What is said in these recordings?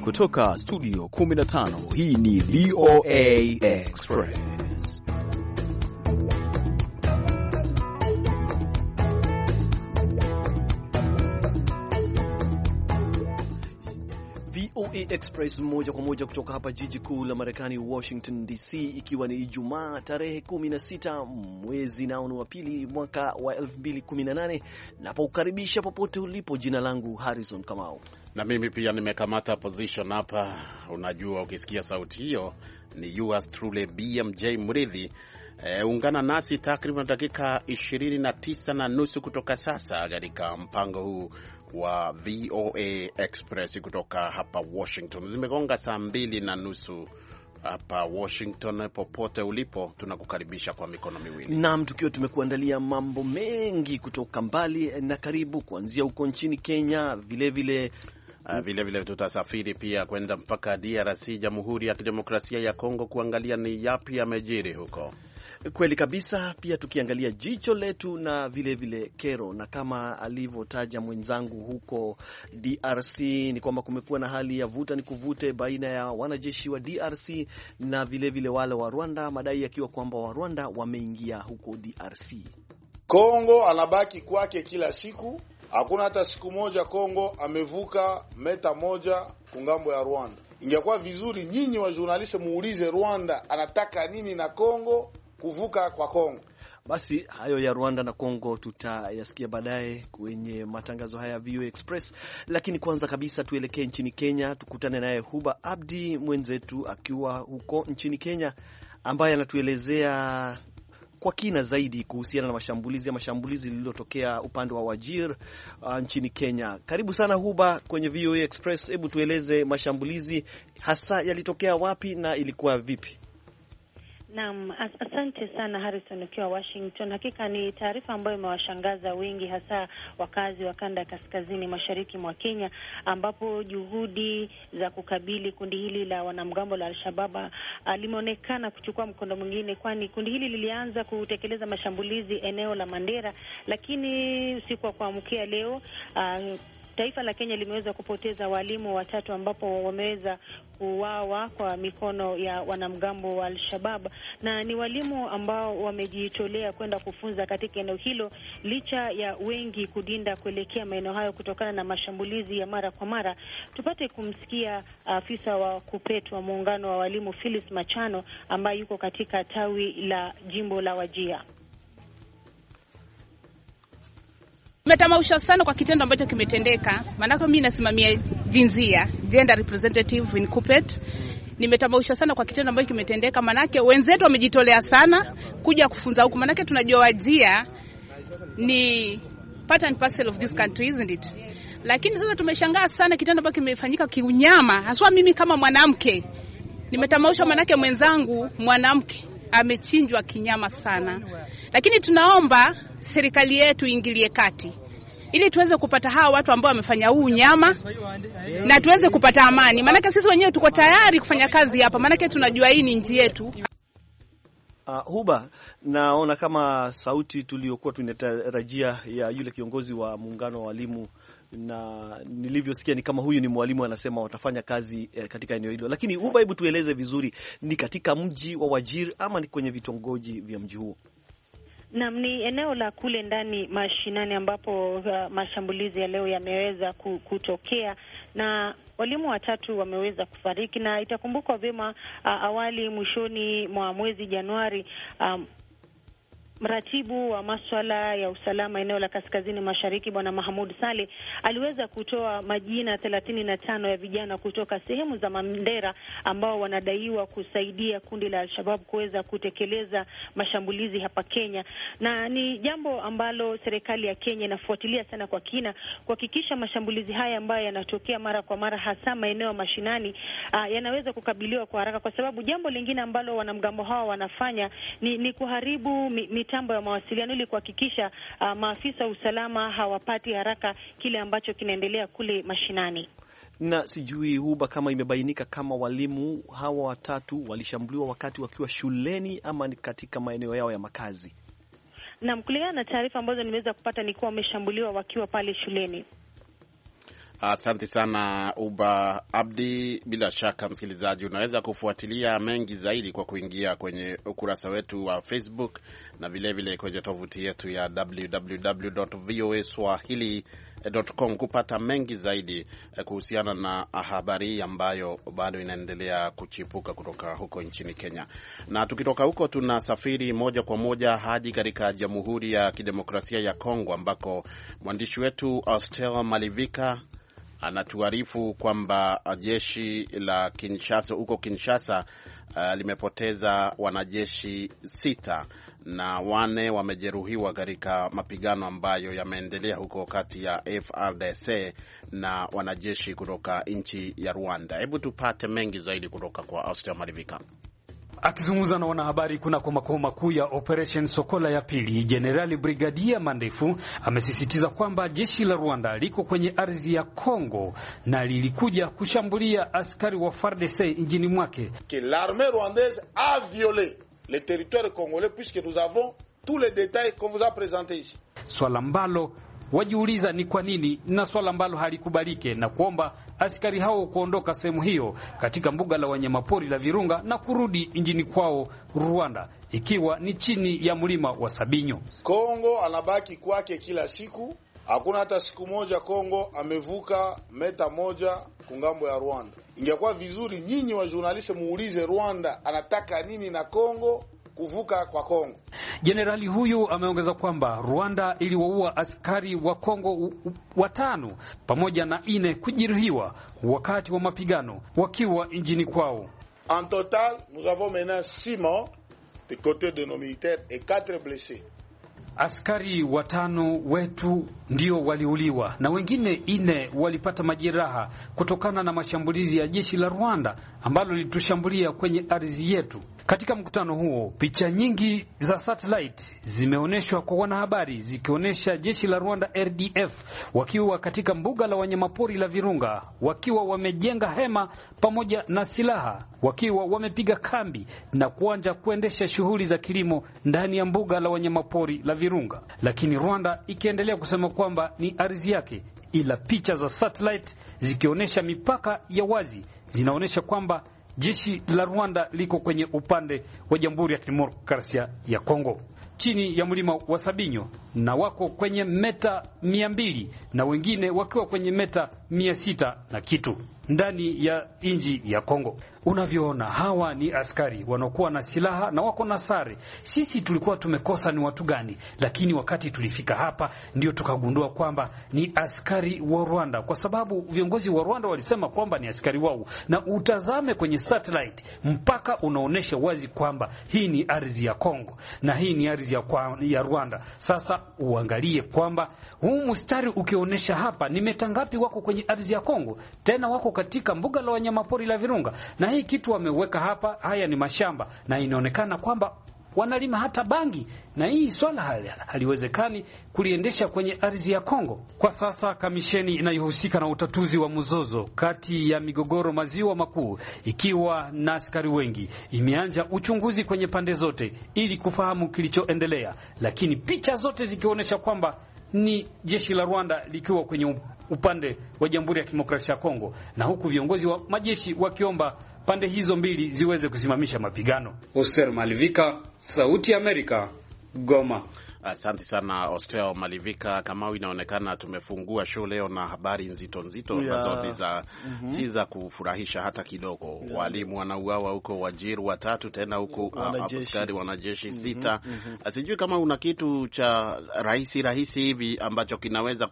Kutoka studio 15, hii ni VOA Express. VOA Express moja kwa moja kutoka hapa jiji kuu la Marekani, Washington DC, ikiwa ni Ijumaa tarehe 16 mwezi nao wa pili mwaka wa 2018, napokukaribisha popote ulipo. Jina langu Harrison Kamau, na mimi pia nimekamata position hapa. Unajua, ukisikia sauti hiyo ni yours truly BMJ Mridhi. Ungana nasi takriban dakika 29 na nusu kutoka sasa katika mpango huu wa VOA Express kutoka hapa Washington. Zimegonga saa 2:30 hapa Washington. Popote ulipo, tunakukaribisha kwa mikono miwili. Naam, tukiwa tumekuandalia mambo mengi kutoka mbali na karibu, kuanzia huko nchini Kenya, vile vile tutasafiri pia kwenda mpaka DRC, Jamhuri ya Kidemokrasia ya Kongo, kuangalia ni yapi yamejiri huko. Kweli kabisa, pia tukiangalia jicho letu na vile kero, na kama alivyotaja mwenzangu huko DRC ni kwamba kumekuwa na hali ya vuta ni kuvute baina ya wanajeshi wa DRC na vile wale wa Rwanda, madai yakiwa kwamba wa Rwanda wameingia huko DRC. Kongo anabaki kwake kila siku, hakuna hata siku moja Kongo amevuka meta moja kungambo ya Rwanda. Ingekuwa vizuri nyinyi wa journalist muulize Rwanda anataka nini na Kongo kuvuka kwa Kongo. Basi hayo ya Rwanda na Kongo tutayasikia baadaye kwenye matangazo haya VOA Express, lakini kwanza kabisa tuelekee nchini Kenya, tukutane naye Huba Abdi mwenzetu akiwa huko nchini Kenya, ambaye anatuelezea kwa kina zaidi kuhusiana na mashambulizi lililotokea upande wa Wajir nchini Kenya. Karibu sana Huba kwenye VOA Express. Hebu tueleze mashambulizi hasa yalitokea wapi na ilikuwa vipi? Naam, asante sana Harrison ukiwa Washington. Hakika ni taarifa ambayo imewashangaza wengi, hasa wakazi wa kanda ya kaskazini mashariki mwa Kenya, ambapo juhudi za kukabili kundi hili la wanamgambo la Al-Shabaab limeonekana kuchukua mkondo mwingine, kwani kundi hili lilianza kutekeleza mashambulizi eneo la Mandera, lakini usiku wa kuamkia leo taifa la Kenya limeweza kupoteza walimu 3 ambapo wameweza kuuawa kwa mikono ya wanamgambo wa Al-Shabaab, na ni walimu ambao wamejitolea kwenda kufunza katika eneo hilo, licha ya wengi kudinda kuelekea maeneo hayo kutokana na mashambulizi ya mara kwa mara. Tupate kumsikia afisa wa KUPPET wa muungano wa walimu Phyllis Machano, ambaye yuko katika tawi la jimbo la Wajir. Nimetamausha sana kwa kitendo ambacho kimetendeka, maana mimi nasimamia jinsia, gender representative in KUPPET. Nimetamausha sana kwa kitendo ambacho kimetendeka, maana wenzetu wamejitolea sana kuja kufunza huku, maana tunajua Wajir ni part and parcel of this country, isn't it? Lakini sasa tumeshangaa sana kitendo ambacho kimefanyika kiunyama, haswa mimi kama mwanamke. Nimetamausha maana mwenzangu mwanamke amechinjwa kinyama sana. Lakini tunaomba serikali yetu iingilie kati ili tuweze kupata hawa watu ambao wamefanya huu nyama na tuweze kupata amani. Maana sisi wenyewe tuko tayari kufanya kazi hapa, maana tunajua hii ni nchi yetu. Huba, naona kama sauti tuliyokuwa tunatarajia ya yule kiongozi wa muungano wa walimu, na nilivyosikia ni kama huyu ni mwalimu anasema watafanya kazi katika eneo hilo. Lakini Huba, hebu tueleze vizuri, ni katika mji wa Wajir ama ni kwenye vitongoji vya mji huo? Naam, ni eneo la kule ndani mashinani ambapo mashambulizi ya leo yameweza kutokea, na walimu 3 wameweza kufariki. Na itakumbukwa vyema awali mwishoni mwa mwezi Januari, mratibu wa masuala ya usalama eneo la kaskazini mashariki Bwana Mahmoud Saleh aliweza kutoa majina 35 ya vijana kutoka sehemu za Mandera ambao wanadaiwa kusaidia kundi la Al-Shabaab kuweza kutekeleza mashambulizi hapa Kenya. Na ni jambo ambalo serikali ya Kenya inafuatilia sana kwa kina kuhakikisha mashambulizi haya ambayo yanatokea mara kwa mara, hasa maeneo mashinani, yanaweza kukabiliwa kwa haraka, kwa sababu jambo lingine ambalo wanamgambo hawa wanafanya ni kuharibu mitambo ya mawasiliano ili kuhakikisha maafisa wa usalama hawapati haraka kile ambacho kinaendelea kule mashinani. Na sijui Huba, kama imebainika kama walimu hawa 3 walishambuliwa wakati wakiwa shuleni ama ni katika maeneo yao ya makazi? Na kulingana na taarifa ambazo nimeweza kupata ni kuwa wameshambuliwa wakiwa pale shuleni. Asante sana Uba Abdi. Bila shaka msikilizaji, unaweza kufuatilia mengi zaidi kwa kuingia kwenye ukurasa wetu wa Facebook na vilevile kwenye tovuti yetu ya www.voaswahili.com kupata mengi zaidi kuhusiana na habari ambayo bado inaendelea kuchipuka kutoka huko nchini Kenya. Na tukitoka huko tunasafiri moja kwa moja hadi katika Jamhuri ya Kidemokrasia ya Kongo ambako mwandishi wetu Austel Malivika anatuarifu kwamba jeshi la Kinshasa huko Kinshasa limepoteza wanajeshi 6 na 4 wamejeruhiwa katika mapigano ambayo yameendelea huko kati ya FARDC na wanajeshi kutoka nchi ya Rwanda. Hebu tupate mengi zaidi kutoka kwa Austin Marivika. Akizungumza na wanahabari kunako makao makuu ya Operation Sokola ya pili, Jenerali Brigadia Mandefu amesisitiza kwamba jeshi la Rwanda liko kwenye ardhi ya Kongo na lilikuja kushambulia askari wa FARDC nchini mwake. Que l'armée rwandaise a violé le territoire congolais puisque nous avons tous les détails qu'on vous a présentés ici. Swala ambalo wajiuliza ni kwa nini, na swala ambalo halikubalike, na kuomba askari hao kuondoka sehemu hiyo katika mbuga la wanyamapori la Virunga na kurudi nchini kwao Rwanda, ikiwa ni chini ya mlima wa Sabinyo. Kongo anabaki kwake kila siku. Hakuna hata siku moja Kongo amevuka meta moja kungambo ya Rwanda. Ingekuwa vizuri nyinyi wa journaliste muulize Rwanda anataka nini na Kongo kuvuka kwa Kongo. Jenerali huyu ameongeza kwamba Rwanda iliwaua askari wa Kongo 5 pamoja na 4 kujeruhiwa wakati wa mapigano wakiwa nchini kwao. En total, nous avons maintenant 6 morts du côté de nos militaires et 4 blessés. Askari 5 wetu ndio waliuliwa na wengine 4 walipata majeraha kutokana na mashambulizi ya jeshi la Rwanda ambalo lilitushambulia kwenye ardhi yetu. Katika mkutano huo, picha nyingi za satellite zimeonyeshwa kwa wanahabari zikionyesha jeshi la Rwanda RDF wakiwa katika mbuga la wanyamapori la Virunga, wakiwa wamejenga hema pamoja na silaha, wakiwa wamepiga kambi na kuanza kuendesha shughuli za kilimo ndani ya mbuga la wanyamapori la Virunga. Lakini Rwanda ikiendelea kusema kwamba ni ardhi yake, ila picha za satellite zikionyesha mipaka ya wazi zinaonyesha kwamba jeshi la Rwanda liko kwenye upande wa Jamhuri ya Kidemokrasia ya Kongo chini ya mlima wa Sabinyo, na wako kwenye meta 200 na wengine wakiwa kwenye meta 600 na kitu ndani ya nchi ya Kongo. Unavyoona, hawa ni askari wanaokuwa na silaha na wako na sare. Sisi tulikuwa tumekosa ni watu gani, lakini wakati tulifika hapa ndio tukagundua kwamba ni askari wa Rwanda, kwa sababu viongozi wa Rwanda walisema kwamba ni askari wao, na utazame kwenye satellite mpaka unaonesha wazi kwamba hii ni ardhi ya Kongo na hii ni ardhi ya Rwanda. Sasa uangalie kwamba huu mstari ukionesha hapa ni meta ngapi wako kwenye ardhi ya Kongo, tena wako katika mbuga la wanyamapori la Virunga, na hii kitu wameweka hapa, haya ni mashamba, na inaonekana kwamba wanalima hata bangi, na hii swala haliwezekani kuliendesha kwenye ardhi ya Kongo. Kwa sasa kamisheni inayohusika na utatuzi wa mzozo kati ya migogoro maziwa makuu, ikiwa na askari wengi, imeanza uchunguzi kwenye pande zote ili kufahamu kilichoendelea, lakini picha zote zikionyesha kwamba ni jeshi la Rwanda likiwa kwenye upande wa Jamhuri ya Kidemokrasia ya Kongo, na huku viongozi wa majeshi wakiomba pande hizo mbili ziweze kusimamisha mapigano. Oster Malivika, Sauti ya Amerika, Goma. Asante sana Ostel Malivika. Kama inaonekana tumefungua show leo na habari nzito ambazo si za kufurahisha hata kidogo. Walimu wanauawa huko Wajir 3, tena huko askari wanajeshi 6. Sijui kama una kitu cha rahisi hivi ambacho kinaweza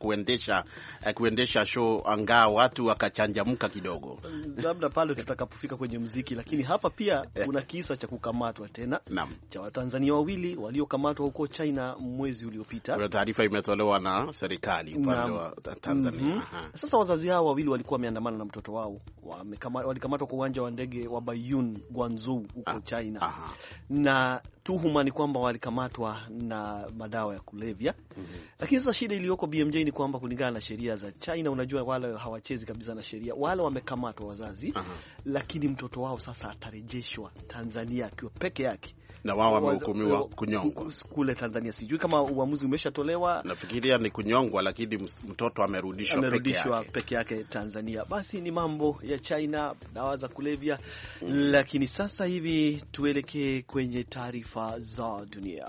kuendesha show angaa watu wakachanjamka kidogo. Labda pale tutakapofika kwenye muziki, lakini hapa pia kuna kisa cha kukamatwa tena cha Watanzania 2 waliokamatwa huko China mwezi uliopita. Taarifa imetolewa na serikali upande wa Tanzania. Sasa wazazi hao 2 walikuwa wameandamana na mtoto wao, walikamatwa kwa uwanja wa ndege wa Baiyun Guangzhou huko China. Na tuhuma ni kwamba walikamatwa na madawa ya kulevya. Lakini sasa shida iliyoko BMJ ni kwamba kulingana na sheria za China, unajua wale hawachezi kabisa na sheria. Wale wamekamatwa wazazi, lakini mtoto wao sasa atarejeshwa Tanzania akiwa peke yake. na wao wamehukumiwa kunyongwa kule Tanzania. Sijui kama uamuzi umeshatolewa. Nafikiria ni kunyongwa, lakini mtoto amerudishwa peke yake Tanzania. Basi ni mambo ya China, dawa za kulevya. Lakini sasa hivi tuelekee kwenye taarifa za dunia.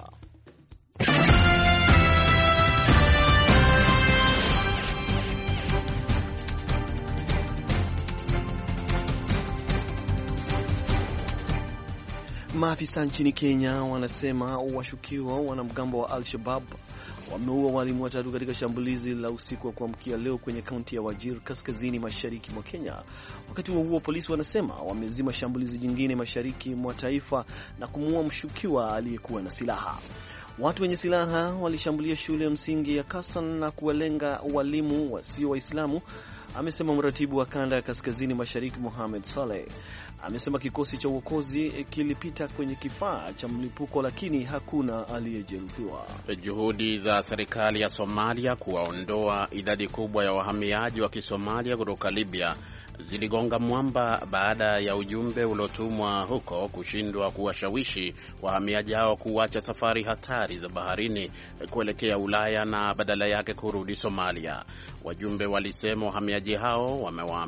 Maafisa nchini Kenya wanasema washukiwa wanamgambo wa Al-Shabaab wameua walimu watatu katika shambulizi la usiku wa kuamkia leo kwenye kaunti ya Wajir kaskazini mashariki mwa Kenya. Wakati huo polisi wanasema wamezima shambulizi jingine mashariki mwa taifa na kumuua mshukiwa aliyekuwa na silaha. Watu wenye silaha walishambulia shule ya msingi ya Kasan na kuwalenga walimu wasio Waislamu, amesema mratibu wa kanda ya kaskazini mashariki Mohamed Saleh. Amesema kikosi cha uokozi kilipita kwenye kifaa cha mlipuko lakini hakuna aliyejeruhiwa. Juhudi za serikali ya Somalia kuwaondoa idadi kubwa ya wahamiaji wa Kisomalia kutoka Libya ziligonga mwamba baada ya ujumbe uliotumwa huko kushindwa kuwashawishi wahamiaji hao kuacha safari hatari za baharini kuelekea Ulaya na badala yake kurudi Somalia. Wajumbe walisema wahamiaji hao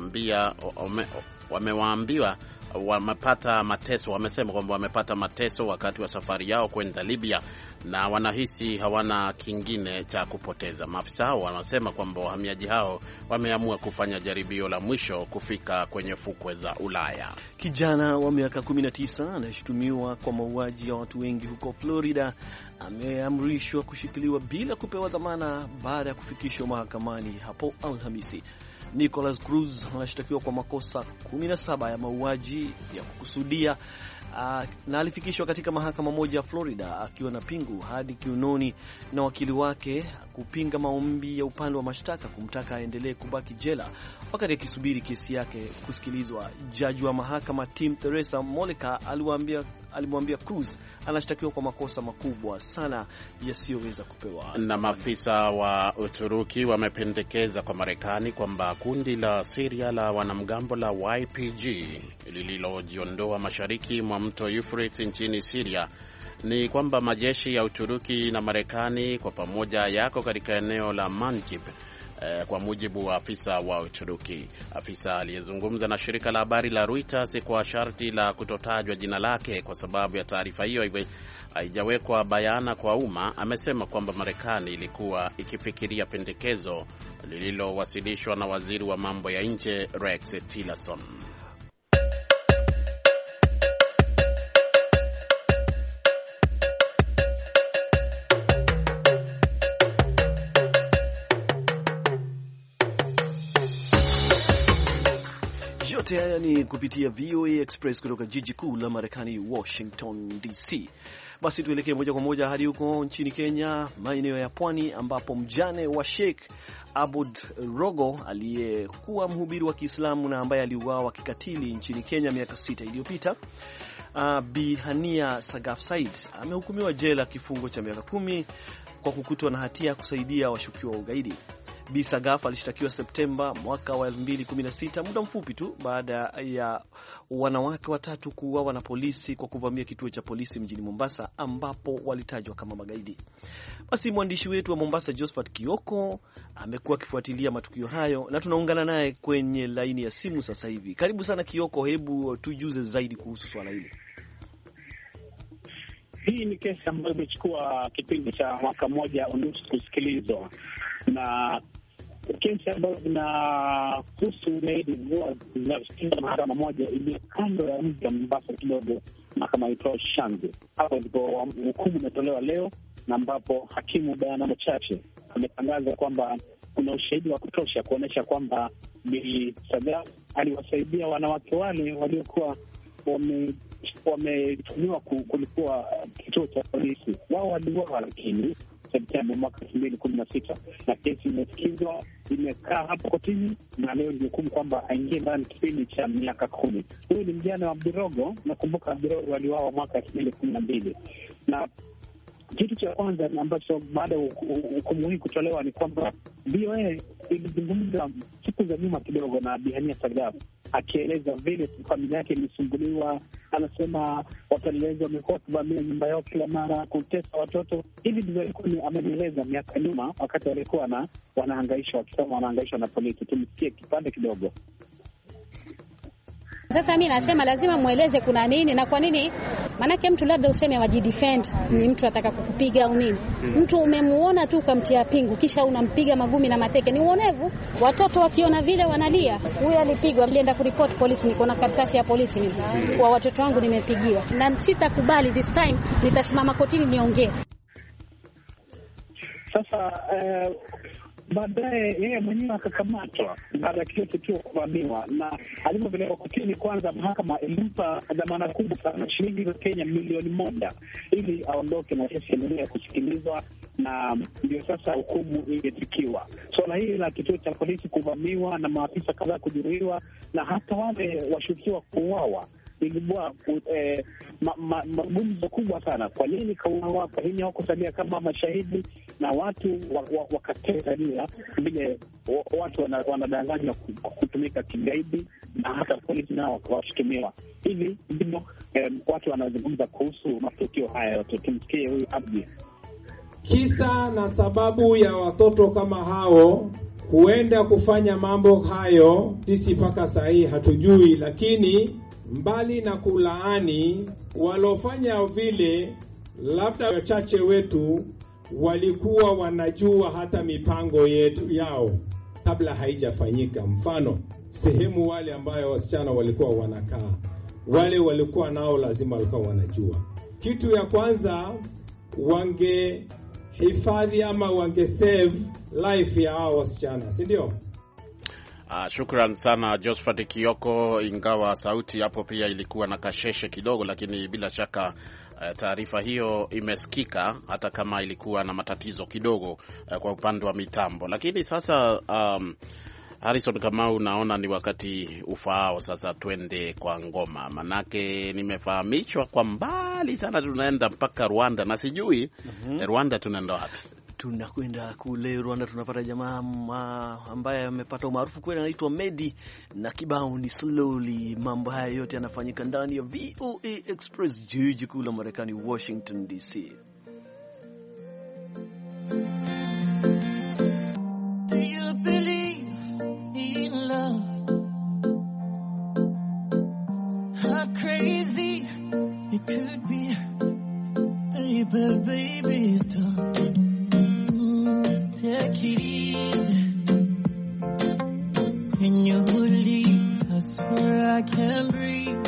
wamesema kwamba wamepata mateso wakati wa safari yao kwenda Libya na wanahisi hawana kingine cha kupoteza. Maafisa hao wanasema kwamba wahamiaji hao wameamua kufanya jaribio la mwisho kufika kwenye fukwe za Ulaya. Kijana wa miaka 19 anayeshutumiwa kwa mauaji ya watu wengi huko Florida ameamrishwa kushikiliwa bila kupewa dhamana baada ya kufikishwa mahakamani hapo Alhamisi. Nicholas Cruz anashtakiwa kwa makosa 17 ya mauaji ya kukusudia na alifikishwa katika mahakama moja ya Florida akiwa na pingu hadi kiunoni na wakili wake kupinga maombi ya upande wa mashtaka kumtaka aendelee kubaki jela wakati akisubiri kesi yake kusikilizwa. Jaji wa mahakama Tim Teresa Moleka alimwambia Cruz anashtakiwa kwa makosa makubwa sana yasiyoweza kupewa. Na maafisa wa Uturuki wamependekeza kwa Marekani kwamba kundi la Syria la wanamgambo la YPG lililojiondoa mashariki mwa mto Euphrates nchini Syria ni kwamba majeshi ya Uturuki na Marekani kwa pamoja yako katika eneo la Manjib, kwa mujibu wa afisa wa Uturuki. Afisa aliyezungumza na shirika la habari la Reuters kwa sharti la kutotajwa jina lake kwa sababu ya taarifa hiyo haijawekwa bayana kwa umma, amesema kwamba Marekani ilikuwa ikifikiria pendekezo lililowasilishwa na waziri wa mambo ya nje Rex Tillerson. Yote haya ni kupitia VOA Express kutoka jiji kuu la Marekani, Washington DC. Basi tuelekee moja kwa moja hadi huko nchini Kenya, maeneo ya pwani, ambapo mjane wa Sheikh Abud Rogo aliyekuwa mhubiri wa Kiislamu na ambaye aliuawa kikatili nchini Kenya miaka 6 iliyopita, Bi Hania Sagaf Said amehukumiwa jela kifungo cha miaka 10 kwa kukutwa na hatia ya kusaidia washukiwa wa ugaidi. Bi Sagaf alishtakiwa Septemba mwaka wa 2016, muda mfupi tu baada ya wanawake watatu kuuawa na polisi kwa kuvamia kituo cha polisi mjini Mombasa ambapo walitajwa kama magaidi. Basi mwandishi wetu wa Mombasa Josephat Kioko amekuwa akifuatilia matukio hayo na tunaungana naye kwenye laini ya simu sasa hivi. Karibu sana Kioko, hebu tujuze zaidi kuhusu swala hili. Hii ni kesi ambayo imechukua kipindi cha mwaka mmoja unusu kusikilizwa, na kesi ambazo zinahusu ugaidi zinasikilizwa mahakama moja iliyo kando ya mji wa Mombasa kidogo, mahakama itwayo Shanzu. Hapo ndipo hukumu imetolewa leo, na ambapo hakimu Diana Mochache ametangaza kwamba kuna ushahidi wa kutosha kuonyesha kwamba Bi Sagaf aliwasaidia wanawake wale waliokuwa wametumiwa kulikuwa kituo cha polisi. Wao waliuawa lakini Septemba mwaka 2016, na kesi imesikizwa, imekaa hapo kotini, na leo ni hukumu kwamba aingie ndani kipindi cha miaka 10. Huyu ni mjane wa Abdirogo. Nakumbuka Abdirogo aliuawa mwaka 2012, na Kitu cha kwanza ambacho baada ya hukumu hii kutolewa ni kwamba VOA ilizungumza siku za nyuma kidogo na Bi Hania Sagaf, akieleza vile familia yake ilisumbuliwa. Anasema wapelelezi wamekuwa kuvamia nyumba yao kila mara, kutesa watoto. Hivi ndivyo alikuwa ameeleza miaka nyuma, wakati walikuwa wanahangaishwa, wakisema wanahangaishwa na polisi. Tumsikie kipande kidogo. Sasa mimi nasema lazima mueleze kuna nini na kwa nini. Maanake mtu labda useme wajidefend, ni mtu ataka kukupiga au nini. Mtu umemuona tu ukamtia pingu kisha unampiga magumi na mateke, ni uonevu. Watoto wakiona vile wanalia. Huyu alipigwa, alienda kuripoti polisi, niko na karatasi ya polisi mimi. Kwa watoto wangu nimepigiwa. Na sitakubali this time, nitasimama kotini niongee. Sasa baadaye yeye mwenyewe akakamatwa baada ya kile tukio kuvamiwa, na alipopelekwa kotini, kwanza mahakama ilimpa dhamana kubwa sana, shilingi za Kenya milioni 1 ili aondoke na kesi endelee kusikilizwa, na ndio sasa hukumu imefikiwa. Swala hili la kituo cha polisi kuvamiwa na maafisa kadhaa kujeruhiwa na hata wale washukiwa kuuawa ilibua magumzo kubwa sana. Kwa nini kauawa? Kwa nini hawakusalia kama mashahidi? Na watu wakateta nia vile watu wanadanganywa kutumika kigaidi, na hata polisi nao washutumiwa. Hivi ndivyo watu wanazungumza kuhusu matukio haya yote. Tumsikie huyu Abdi. Kisa na sababu ya watoto kama hao huenda kufanya mambo hayo, sisi mpaka saa hii hatujui, lakini mbali na kulaani walofanya vile, labda wachache wetu walikuwa wanajua hata mipango yao kabla haijafanyika. Mfano, sehemu wale ambayo wasichana walikuwa wanakaa, wale walikuwa nao lazima walikuwa wanajua. Kitu ya kwanza, wangehifadhi ama wangesave life ya hao wasichana, si ndio? Shukran sana Josephat Kioko, ingawa sauti hapo pia ilikuwa na kasheshe kidogo, lakini bila shaka taarifa hiyo imesikika hata kama ilikuwa na matatizo kidogo kwa upande wa mitambo. Lakini sasa Harrison, Kamau, naona ni wakati ufaao sasa twende kwa ngoma, manake nimefahamishwa kwa mbali sana tunaenda mpaka Rwanda na sijui Rwanda tunaenda wapi. Tunakwenda kule Rwanda, tunapata jamaa ambaye amepata umaarufu kweli, anaitwa Medi na kibao ni Slowly. Mambo haya yote yanafanyika ndani ya VOA Express, jiji kuu la Marekani, Washington DC. Do you believe in love? How crazy it could be, baby, stop. Take it easy. When you leave, I swear I can't breathe.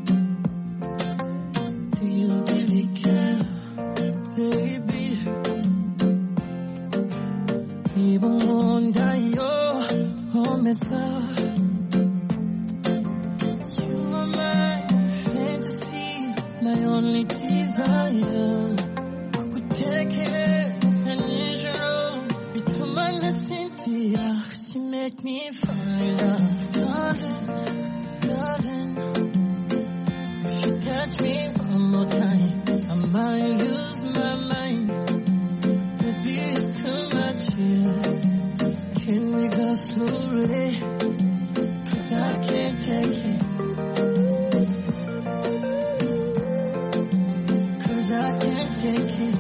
Do you really care, baby? Even wonder your home is up. You are my fantasy, my only desire. I could take it as an usual. Cynthia, she make me fall in love. Darling, if you touch me one more time, I might lose my mind. Maybe it's too much here. Can we go slowly? 'Cause I can't take it. 'Cause I can't take it.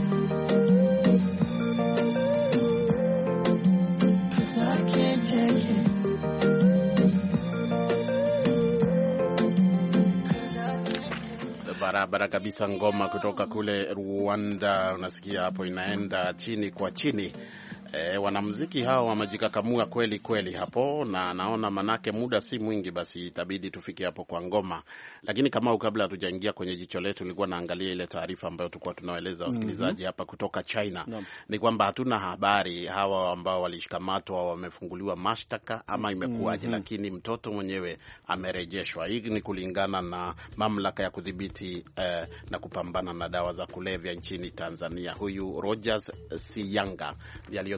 Barabara kabisa, ngoma kutoka kule Rwanda. Unasikia hapo inaenda chini kwa chini. Wanamuziki hao wamejikakamua kweli kweli hapo, na naona manake muda si mwingi, basi itabidi tufike hapo kwa ngoma. Lakini kama kabla hatujaingia kwenye jicho letu, nilikuwa naangalia ile taarifa ambayo tulikuwa tunaeleza wasikilizaji hapa kutoka China. Ni kwamba hatuna habari hawa ambao walishikamatwa wamefunguliwa mashtaka ama imekuwaje, lakini mtoto mwenyewe amerejeshwa. Hii ni kulingana na mamlaka ya kudhibiti na kupambana na dawa za kulevya nchini Tanzania. Huyu Rogers Siyanga ndiye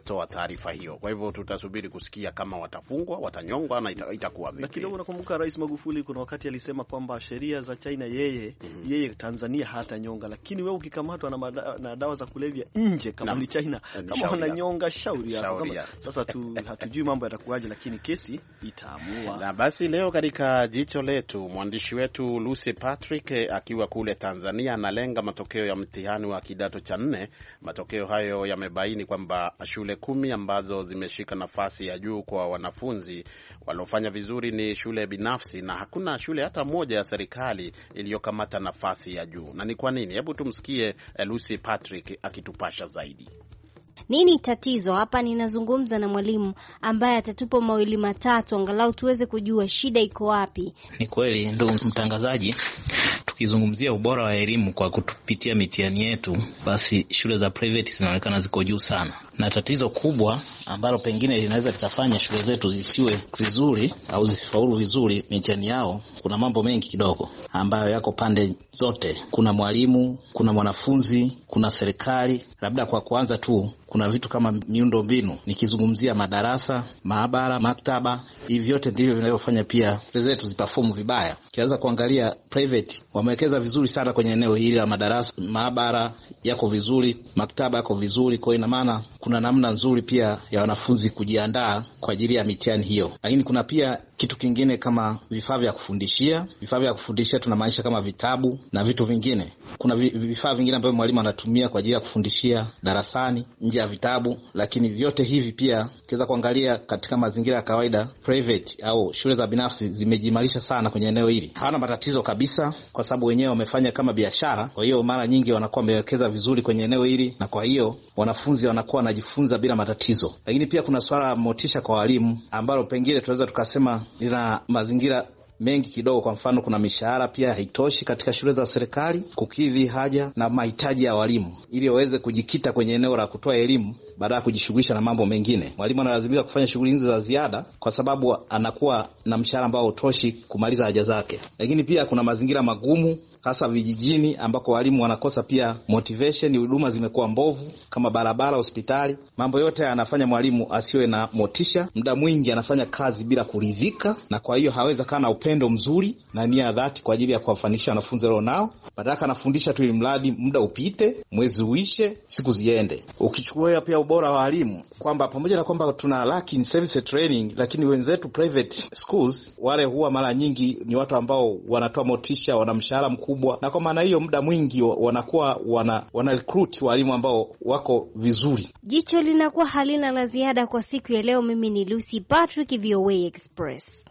waliotoa taarifa hiyo. Kwa hivyo tutasubiri kusikia kama watafungwa, watanyongwa na itakuwa vipi. Na kidogo nakumbuka Rais Magufuli kuna wakati alisema kwamba sheria za China yeye Tanzania hata nyonga, lakini wewe ukikamatwa na dawa za kulevya nje kama ni China, kama wananyonga shauri yako. Sasa hatujui mambo yatakuwaje, lakini kesi itaamua. Na basi leo katika jicho letu, mwandishi wetu Lucy Patrick akiwa kule Tanzania analenga matokeo ya mtihani wa kidato cha 4. Matokeo hayo yamebaini kwamba shule 10 ambazo zimeshika nafasi ya juu kwa wanafunzi waliofanya vizuri ni shule binafsi, na hakuna shule hata moja ya serikali iliyokamata nafasi ya juu. Na ni kwa nini? Hebu tumsikie Lucy Patrick akitupasha zaidi. Nini tatizo hapa? Ninazungumza na mwalimu ambaye atatupa mawili matatu angalau tuweze kujua shida iko wapi. Ni kweli ndugu mtangazaji, tukizungumzia ubora wa elimu kwa kutupitia mitihani yetu, basi shule za private zinaonekana ziko juu sana. Na tatizo kubwa ambalo pengine linaweza likafanya shule zetu zisiwe vizuri au zisifaulu vizuri mitihani yao, kuna mambo mengi kidogo ambayo yako pande zote. Kuna mwalimu, kuna mwanafunzi, kuna serikali. Labda kwa kuanza tu, kuna vitu kama miundo mbinu. Nikizungumzia madarasa, maabara, maktaba, hivi vyote ndivyo vinavyofanya pia shule zetu ziperform vibaya. Kianza kuangalia private, wamewekeza vizuri sana kwenye eneo hili la madarasa, maabara yako vizuri, maktaba yako vizuri, kwa ina maana kuna namna nzuri pia ya wanafunzi kujiandaa kwa ajili ya mitihani hiyo. Lakini kuna pia kitu kingine kama vifaa vya kufundishia. Vifaa vya kufundishia tunamaanisha kama vitabu na vitu vingine. Kuna vifaa vingine ambavyo mwalimu anatumia kwa ajili ya kufundishia darasani nje ya vitabu, lakini vyote hivi pia kiweza kuangalia katika mazingira ya kawaida, private au shule za binafsi zimejimarisha sana kwenye eneo hili. Hawana matatizo kabisa kwa sababu wenyewe wamefanya kama biashara. Kwa hiyo mara nyingi wanakuwa wamewekeza vizuri kwenye eneo hili, na kwa hiyo wanafunzi wanakuwa wanajifunza bila matatizo. Lakini pia kuna swala la motisha kwa walimu ambalo pengine tunaweza tukasema lina mazingira mengi kidogo. Kwa mfano, kuna mishahara pia haitoshi katika shule za serikali kukidhi haja na mahitaji ya walimu ili waweze kujikita kwenye eneo la kutoa elimu baada ya kujishughulisha na mambo mengine. Mwalimu analazimika kufanya shughuli hizi za ziada kwa sababu anakuwa na mshahara ambao hautoshi kumaliza haja zake. Lakini pia kuna mazingira magumu hasa vijijini ambako walimu wanakosa pia motivation, huduma zimekuwa mbovu kama barabara, hospitali. Mambo yote yanafanya mwalimu asiwe na motisha, muda mwingi anafanya kazi bila kuridhika, na kwa hiyo hawezi kana upendo mzuri na nia dhati kwa ajili ya kuwafanisha wanafunzi leo nao. Badala anafundisha tu ili mradi muda upite, mwezi uishe, siku ziende. Ukichukua pia ubora wa walimu kwamba pamoja na kwamba tuna lack in service training, lakini wenzetu private schools wale huwa mara nyingi ni watu ambao wanatoa motisha, wana mshahara mkubwa, na kwa maana hiyo muda mwingi wanakuwa wana recruit walimu ambao wako vizuri. Jicho linakuwa halina la ziada kwa siku ya leo. Mimi ni Lucy Patrick, VOA Express.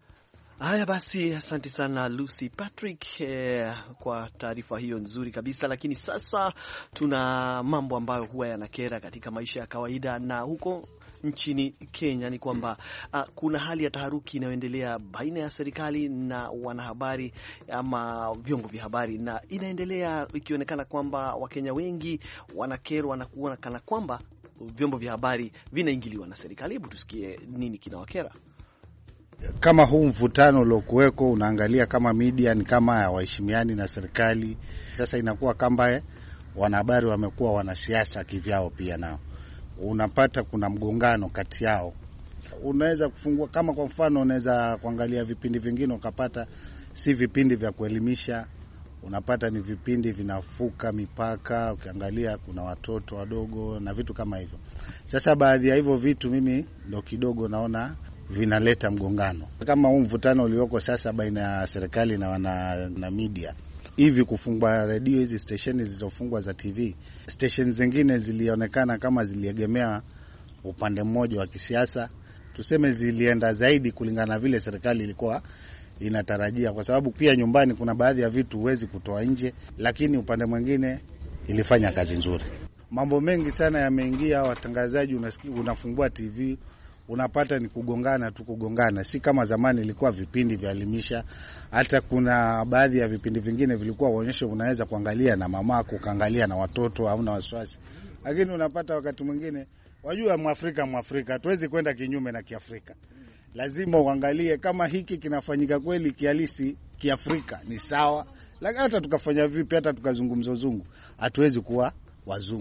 Haya basi, asante sana Lucy Patrick kwa taarifa hiyo nzuri kabisa. Lakini sasa tuna mambo ambayo huwa yanakera katika maisha ya kawaida, na huko nchini Kenya ni kwamba kuna hali ya taharuki inayoendelea baina ya serikali na wanahabari ama vyombo vya habari, na inaendelea ikionekana kwamba Wakenya wengi wanakerwa na kuona kana kwamba vyombo vya habari vinaingiliwa na serikali. Hebu tusikie nini kinawakera. Kama huu mvutano uliokuweko, unaangalia kama media ni kama waheshimiani na serikali. Sasa inakuwa kama wanahabari wamekuwa wanasiasa kivyao pia nao. Unapata kuna mgongano kati yao. Unaweza kufungua kama kwa mfano unaweza kuangalia vipindi vingine ukapata si vipindi vya kuelimisha, unapata ni vipindi vinafuka mipaka. Ukiangalia kuna watoto wadogo na vitu kama hivyo. Sasa baadhi ya hivyo vitu mimi ndio kidogo naona vinaleta mgongano. Kama huu mvutano ulioko sasa baina ya serikali na media. Hivi kufungwa redio, hizi station zilizofungwa za TV, station zingine zilionekana kama ziliegemea upande mmoja wa kisiasa. Tuseme zilienda zaidi kulingana vile serikali ilikuwa inatarajia, kwa sababu pia nyumbani kuna baadhi ya vitu huwezi kutoa nje, lakini upande mwingine ilifanya kazi nzuri. Mambo mengi sana yameingia. Watangazaji unafungua TV unapata ni kugongana, si kama zamani ilikuwa vipindi vya elimisha. Hata kuna baadhi ya vipindi vingine vilikuwa waonyesho unaweza kuangalia na mamako, kaangalia na watoto, hauna wasiwasi. Lakini unapata wakati mwingine, wajua Mwafrika tuwezi kwenda kinyume na Kiafrika. Lazima uangalie kama hiki kinafanyika kweli kihalisi Kiafrika ni sawa. Lakini hata tukafanya vipi, hata tukazungumza uzungu, hatuwezi kuwa wazungu.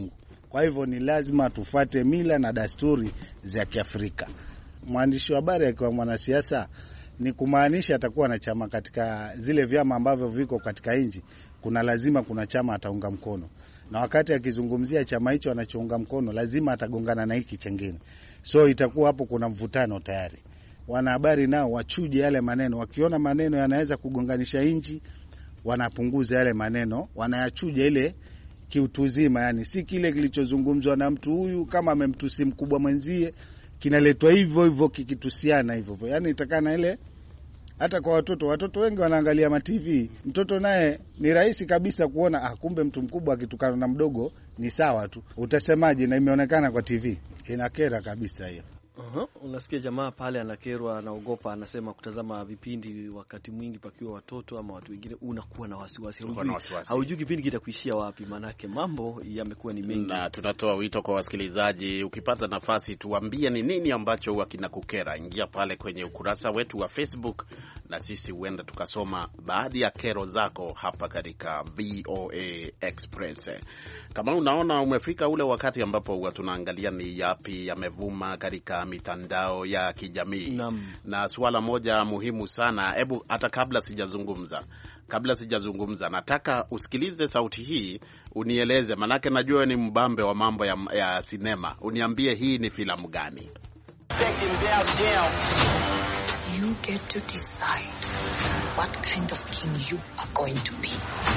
Kwa hivyo ni lazima tufuate mila na desturi za Kiafrika. Mwandishi wa habari akiwa mwanasiasa ni kumaanisha atakuwa na chama katika zile vyama ambavyo viko katika nchi. Lazima kuna chama ataunga mkono, na wakati akizungumzia chama hicho anachounga mkono lazima atagongana na hiki chengine, so itakuwa hapo kuna mvutano tayari. Wanahabari nao wachuje yale maneno, wakiona maneno yanaweza kugonganisha nchi wanapunguza yale maneno, wanayachuja ile kiutuzima, yani si kile kilichozungumzwa na mtu huyu kama amemtusi mkubwa mwenzie kinaletwa hivyo hivyo kikitusiana hivyo hivyo, yani itakana ile. Hata kwa watoto wengi wanaangalia ma TV, mtoto naye ni rahisi kabisa kuona kumbe mtu mkubwa akitukana na mdogo ni sawa tu, utasemaje na imeonekana kwa TV. Inakera kabisa hiyo. Unasikia jamaa pale anakerwa, anaogopa, anasema kutazama vipindi wakati mwingi pakiwa watoto ama watu wengine unakuwa na wasiwasi. Haujui kipindi kitakuishia wapi, manake mambo yamekuwa ni mengi. Na tunatoa wito kwa wasikilizaji, ukipata nafasi tuambie ni nini ambacho huwa kinakukera. Ingia pale kwenye ukurasa wetu wa Facebook na sisi huenda tukasoma baadhi ya kero zako hapa katika VOA Express. Kama unaona umefika ule wakati ambapo huwa tunaangalia ni yapi yamevuma katika mitandao ya kijamii. Na suala moja muhimu sana, hebu hata kabla sijazungumza nataka usikilize sauti hii unieleze, manake najua ni mbambe wa mambo ya sinema. Uniambie hii ni filamu gani? You get to decide what kind of king you are going to be.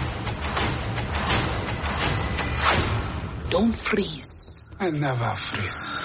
Don't freeze. I never freeze.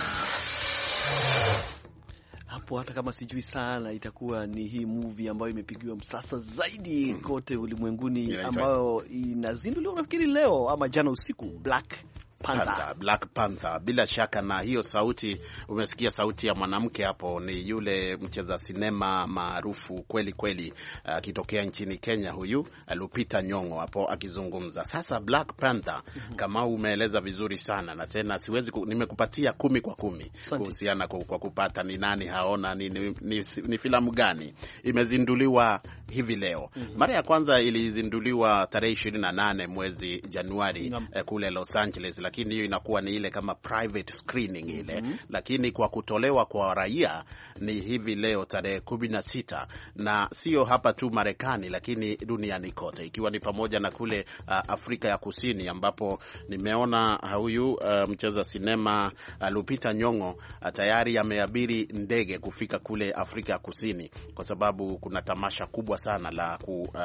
Hapo hata kama sijui sana, itakuwa ni hii movie ambayo imepigiwa msasa zaidi kote ulimwenguni, ambayo inazinduliwa nafikiri leo ama jana usiku, Black Panther. Bila shaka, na hiyo sauti, umesikia sauti ya mwanamke hapo, ni yule mcheza sinema maarufu kweli kweli akitokea nchini Kenya, huyu Lupita Nyong'o hapo akizungumza. Sasa Black Panther, kama umeeleza vizuri sana, na tena nimekupatia 10 kwa 10 kuhusiana kwa kupata ni nani haona ni filamu gani. Imezinduliwa hivi leo. Mara ya kwanza ilizinduliwa tarehe 28 mwezi Januari kule Los Angeles, lakini hiyo inakuwa ni ile kama private screening ile. Lakini kwa kutolewa kwa raia ni hivi leo tarehe 16, na sio hapa tu Marekani lakini duniani kote, ikiwa ni pamoja na kule Afrika ya Kusini, ambapo nimeona huyu mcheza sinema Lupita Nyong'o tayari ameabiri ndege kufika kule Afrika ya Kusini, kwa sababu kuna tamasha kubwa sana la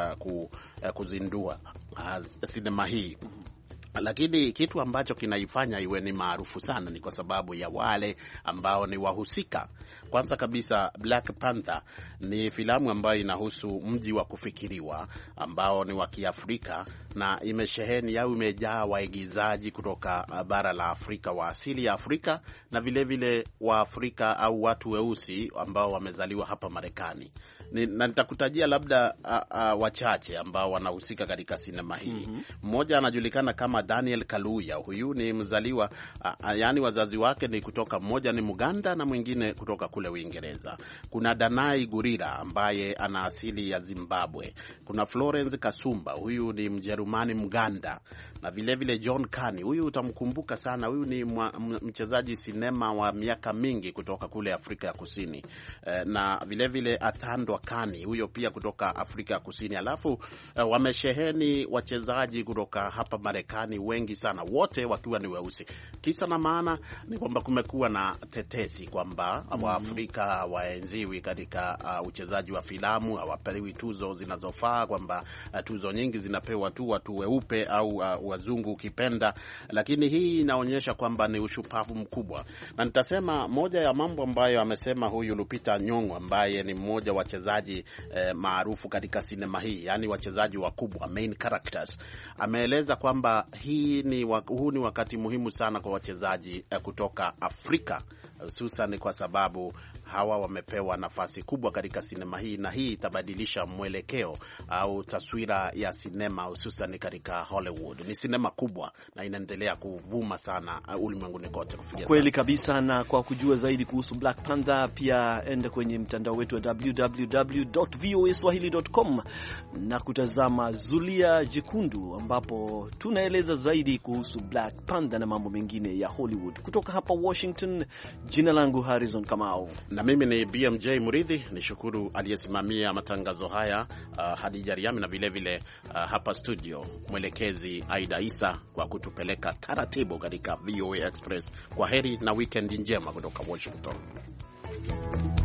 kuzindua sinema hii. Lakini kitu ambacho kinaifanya iwe ni maarufu sana ni kwa sababu ya wale ambao ni wahusika. Kwanza kabisa, Black Panther ni filamu ambayo inahusu mji wa kufikiriwa ambao ni wa Kiafrika, na imesheheni au imejaa waigizaji kutoka bara la Afrika wa asili ya Afrika, na vile vile wa Afrika au watu weusi ambao wamezaliwa hapa Marekani. Na nitakutajia labda wachache ambao wanahusika katika sinema hii. Mmoja anajulikana kama Daniel Kaluuya. Huyu ni mzaliwa yani wazazi wake ni kutoka, mmoja ni Muganda na mwingine kutoka kule Uingereza. Kuna Danai Gurira ambaye ana asili ya Zimbabwe. Kuna Florence Kasumba, huyu ni Mjerumani Mganda, na vile vile John Kani. Huyu utamkumbuka sana, huyu ni mchezaji sinema wa miaka mingi kutoka kule Afrika ya Kusini. Na vile vile Atandwa Kani, huyo pia kutoka Afrika ya Kusini. Alafu wamesheheni wachezaji kutoka hapa Marekani wengi sana, wote wakiwa ni weusi. Kisa na maana ni kwamba kumekuwa na tetesi kwamba Waafrika hawaenziwi katika uchezaji wa filamu, hawapewi tuzo zinazofaa, kwamba tuzo nyingi zinapewa tu watu weupe au wazungu ukipenda. Lakini hii inaonyesha kwamba ni ushupavu mkubwa, na nitasema moja ya mambo ambayo amesema huyu Lupita Nyong'o ambaye ni mmoja wa wachezaji maarufu katika sinema hii, yani wachezaji wakubwa, main characters. Ameeleza kwamba huu ni wakati muhimu sana kwa wachezaji kutoka Afrika hususan kwa sababu hawa wamepewa nafasi kubwa katika sinema hii, na hii itabadilisha mwelekeo au taswira ya sinema hususan katika Hollywood. Ni sinema kubwa na inaendelea kuvuma sana ulimwenguni kote kufikia kweli kabisa. Na kwa kujua zaidi kuhusu Black Panther, pia enda kwenye mtandao wetu wa www.voaswahili.com na kutazama Zulia Jekundu, ambapo tunaeleza zaidi kuhusu Black Panther na mambo mengine ya Hollywood. Kutoka hapa Washington, jina langu Harrison Kamau na mimi ni BMJ Muridhi. Nishukuru aliyesimamia matangazo haya Hadija Riami, na vile vile hapa studio mwelekezi Aida Isa kwa kutupeleka taratibu katika VOA Express. Kwa heri na weekend njema kutoka Washington.